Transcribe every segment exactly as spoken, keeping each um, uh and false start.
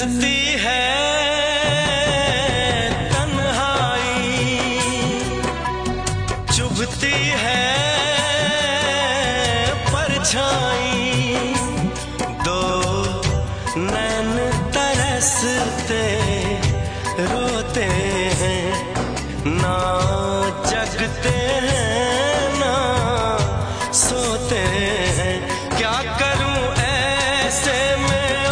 तरसती है तन्हाई, चुभती है परछाई, दो नैन तरसते रोते हैं, ना जगते हैं ना सोते हैं। क्या करूं ऐसे में,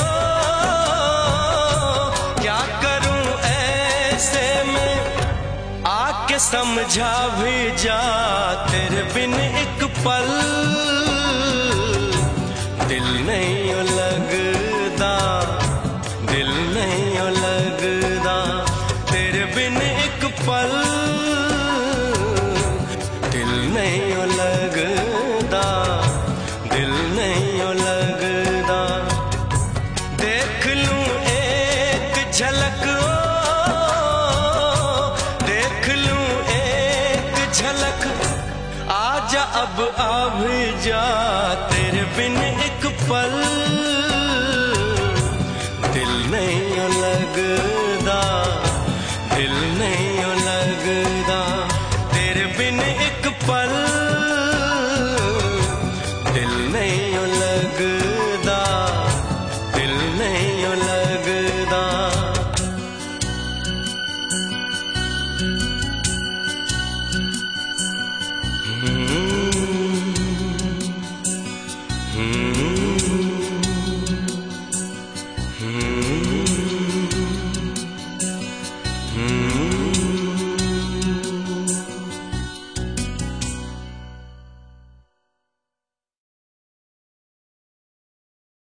ओ क्या करूं ऐसे में, आके समझा भी जा तेरे बिन एक पल दिल नहीं लगदा, दिल नहीं लगदा तेरे बिन एक पल दिल नहीं लगदा, दिल नहीं लगदा। देख लूं एक झलक, ओ देख लूं एक झलक, आजा अब आ भी जा तेरे बिन एक पल